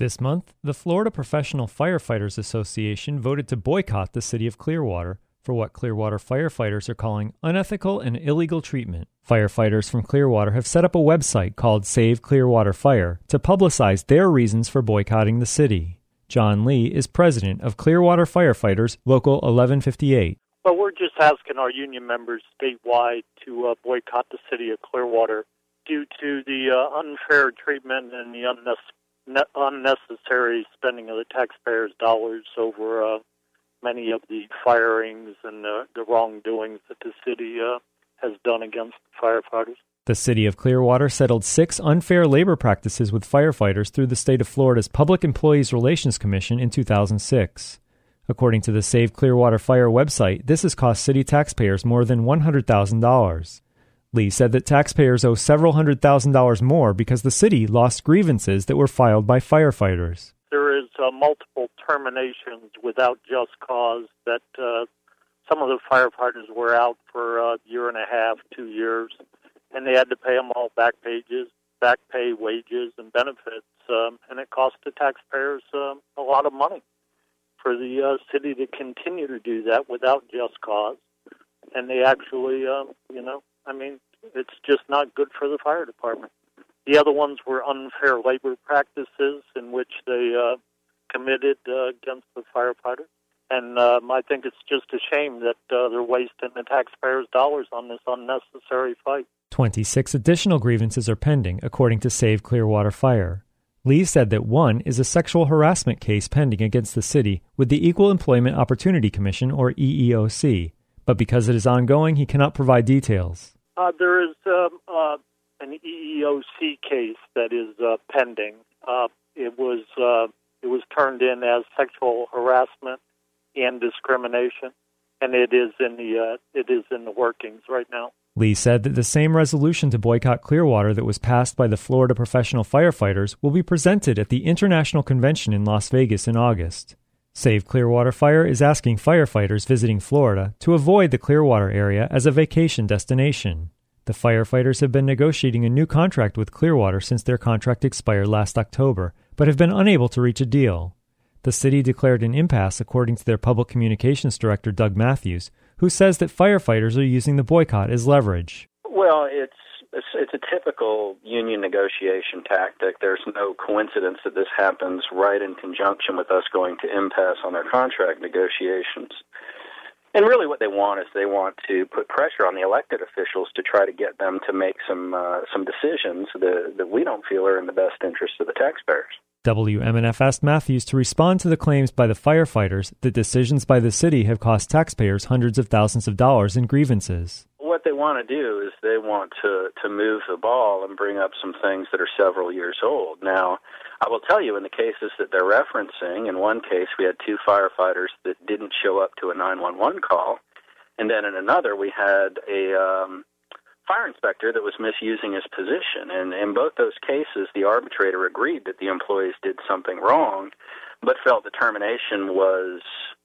This month, the Florida Professional Firefighters Association voted to boycott the city of Clearwater for what Clearwater firefighters are calling unethical and illegal treatment. Firefighters from Clearwater have set up a website called Save Clearwater Fire to publicize their reasons for boycotting the city. John Lee is president of Clearwater Firefighters Local 1158. Well, we're just asking our union members statewide to boycott the city of Clearwater due to the unfair treatment and the unnecessary spending of the taxpayers' dollars over many of the firings and the wrongdoings that the city has done against firefighters. The city of Clearwater settled 6 unfair labor practices with firefighters through the state of Florida's Public Employees Relations Commission in 2006. According to the Save Clearwater Fire website, this has cost city taxpayers more than $100,000. Lee said that taxpayers owe several $100,000 more because the city lost grievances that were filed by firefighters. There is multiple terminations without just cause that some of the firefighters were out for a year and a half, 2 years, and they had to pay them all back pay, wages, and benefits, and it cost the taxpayers a lot of money for the city to continue to do that without just cause. And they actually, it's just not good for the fire department. The other ones were unfair labor practices in which they committed against the firefighters. And I think it's just a shame that they're wasting the taxpayers' dollars on this unnecessary fight. 26 additional grievances are pending, according to Save Clearwater Fire. Lee said that one is a sexual harassment case pending against the city with the Equal Employment Opportunity Commission, or EEOC. But because it is ongoing, he cannot provide details. There is an EEOC case that is pending. It was turned in as sexual harassment and discrimination, and it is in the workings right now. Lee said that the same resolution to boycott Clearwater that was passed by the Florida Professional Firefighters will be presented at the International Convention in Las Vegas in August. Save Clearwater Fire is asking firefighters visiting Florida to avoid the Clearwater area as a vacation destination. The firefighters have been negotiating a new contract with Clearwater since their contract expired last October, but have been unable to reach a deal. The city declared an impasse according to their public communications director, Doug Matthews, who says that firefighters are using the boycott as leverage. Well, it's a typical union negotiation tactic. There's no coincidence that this happens right in conjunction with us going to impasse on their contract negotiations. And really what they want is they want to put pressure on the elected officials to try to get them to make some decisions that we don't feel are in the best interest of the taxpayers. WMNF asked Matthews to respond to the claims by the firefighters that decisions by the city have cost taxpayers hundreds of thousands of dollars in grievances. What they want to do is they want to move the ball and bring up some things that are several years old. Now, I will tell you, in the cases that they're referencing, in one case we had 2 firefighters that didn't show up to a 911 call, and then in another we had a fire inspector that was misusing his position. And in both those cases, the arbitrator agreed that the employees did something wrong, but felt the termination was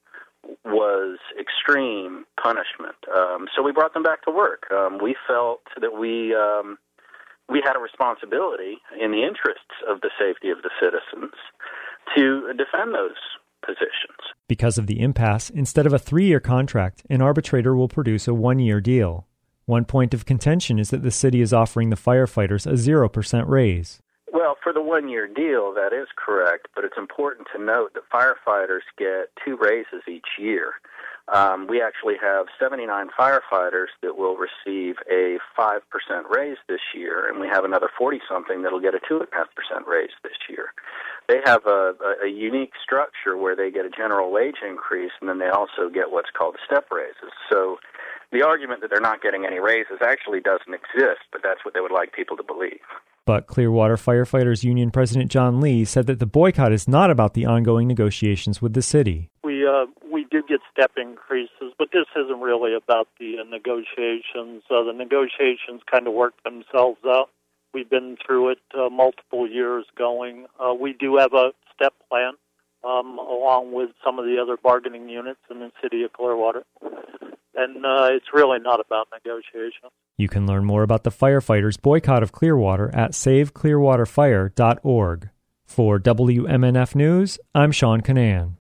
extreme punishment. So we brought them back to work. We felt that we had a responsibility in the interests of the safety of the citizens to defend those positions. Because of the impasse, instead of a 3-year contract, an arbitrator will produce a 1-year deal. One point of contention is that the city is offering the firefighters a 0% raise. Well, for the 1-year deal, that is correct, but it's important to note that firefighters get 2 raises each year. We actually have 79 firefighters that will receive a 5% raise this year, and we have another 40-something that will get a 2.5% raise this year. They have a unique structure where they get a general wage increase, and then they also get what's called step raises. So the argument that they're not getting any raises actually doesn't exist, but that's what they would like people to believe. But Clearwater Firefighters Union President John Lee said that the boycott is not about the ongoing negotiations with the city. We do get step increases, but this isn't really about the negotiations. The negotiations kind of work themselves out. We've been through it multiple years going. We do have a step plan along with some of the other bargaining units in the city of Clearwater. And it's really not about negotiation. You can learn more about the firefighters' boycott of Clearwater at saveclearwaterfire.org. For WMNF News, I'm Sean Canan.